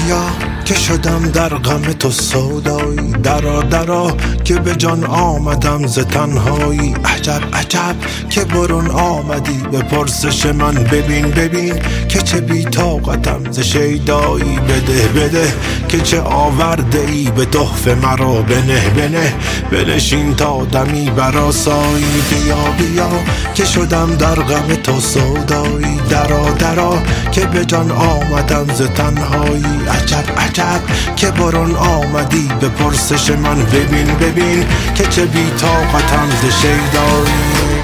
بیا که شدم در غم تو سودایی، درا درا که به جان آمدم ز تنهایی. عجب عجب که برون آمدی به پرسش من، ببین ببین که چه بی طاقتم ز شیدایی. بده بده که چه آورده ای به تحفه مرا، بنه بنه بنشین تا دمی برآسایی. بیا بیا که شدم در غم تو سودایی، درا درا که به جان آمدم ز تنهایی. عجب عجب که برون آمدی به پرسش من، ببین ببین که چه بی طاقتم ز شیدایی.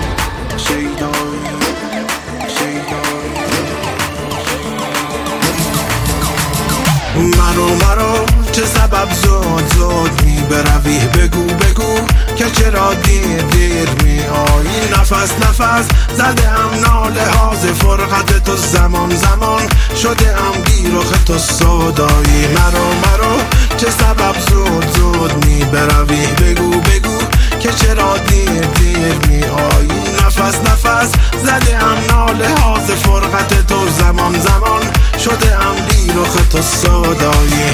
مرو چه سبب زود می بروی، بگو بگو که چرا دیر می آیی. نفس زده ام ناله ها ز فرقت تو، زمان شده ام بی رخ تو سودایی. مرو چه سبب زود می بروی، بگو که چرا دیر می آیی. نفس زده ام ناله ها ز فرقت تو، زمان شده ام بی رخ تو سودایی.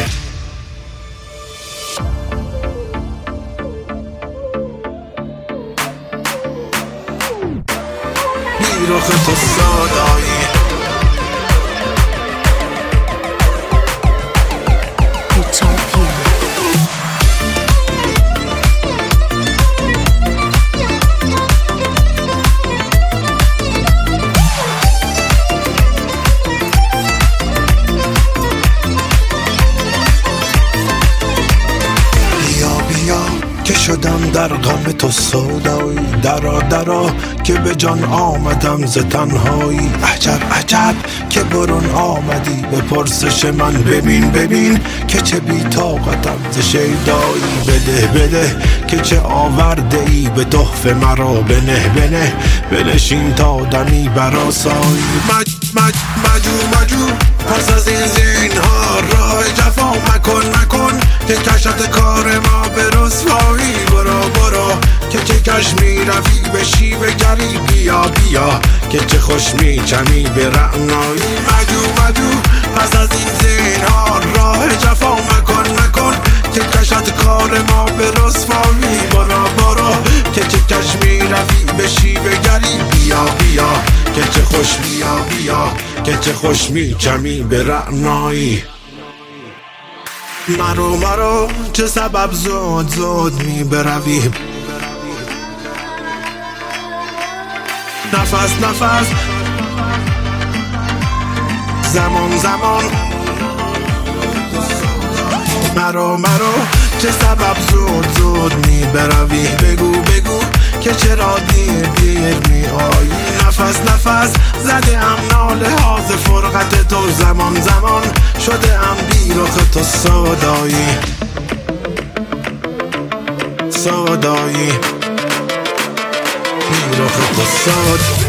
بی رخ تو سودایی. که شدم در غم تو سودایی، درا که به جان آمدم ز تنهایی. عجب عجب که برون آمدی به پرسش من، ببین که چه بی طاقتم ز شیدایی. بده که چه آورده ای به تحفه مرا، بنه بنشین تا دمی برآسایی. مجو پس از این زینهار راه جفا مکن که کشت کار ما به رسوایی. برو که چه کش می روی به شیوه گری، بیا که چه خوش می چمی به رعنایی. مجو پس از این زینهار راه جفا مکن که کشت کار ما به رسوایی. برو که چه کش می روی به شیوه گری، بیا که چه خوش بیا که چه خوش می چمی به رعنایی. مرو چه سبب زود می بروی، نفس زمان مرو چه سبب زود می بروی، بگو که چرا دیر می آیی. نفس زده ام ناله ها ز فرقت تو، زمان شده ام بی رخ تو سودایی. بی رخ تو سودایی.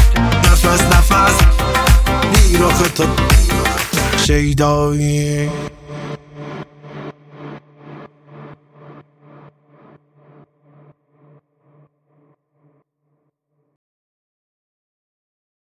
نفس بی رخ تو شیدایی.